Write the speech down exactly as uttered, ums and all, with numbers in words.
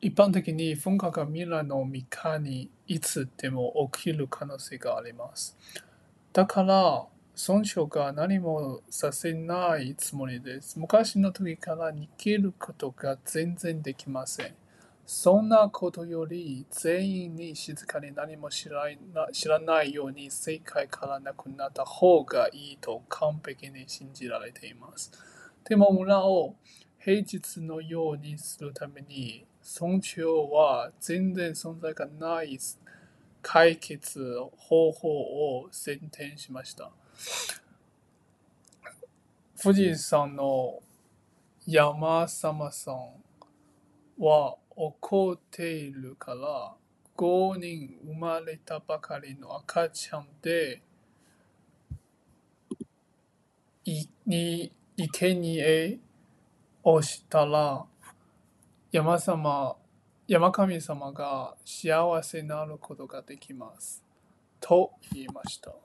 一般的に噴火が未来のみかにいつでも起きる可能性があります。だから、損傷が何もさせないつもりです。昔の時から逃げることが全然できません。そんなことより、全員に静かに何も知らな知らないように世界からなくなった方がいいと完璧に信じられています。でも村を平日のようにするために、損傷は全然存在がない解決方法を選定しました。富士山の山様さんは怒っているから、ごにん生まれたばかりの赤ちゃんで、いに生贄をしたら、山様、山神様が幸せになることができます。と言いました。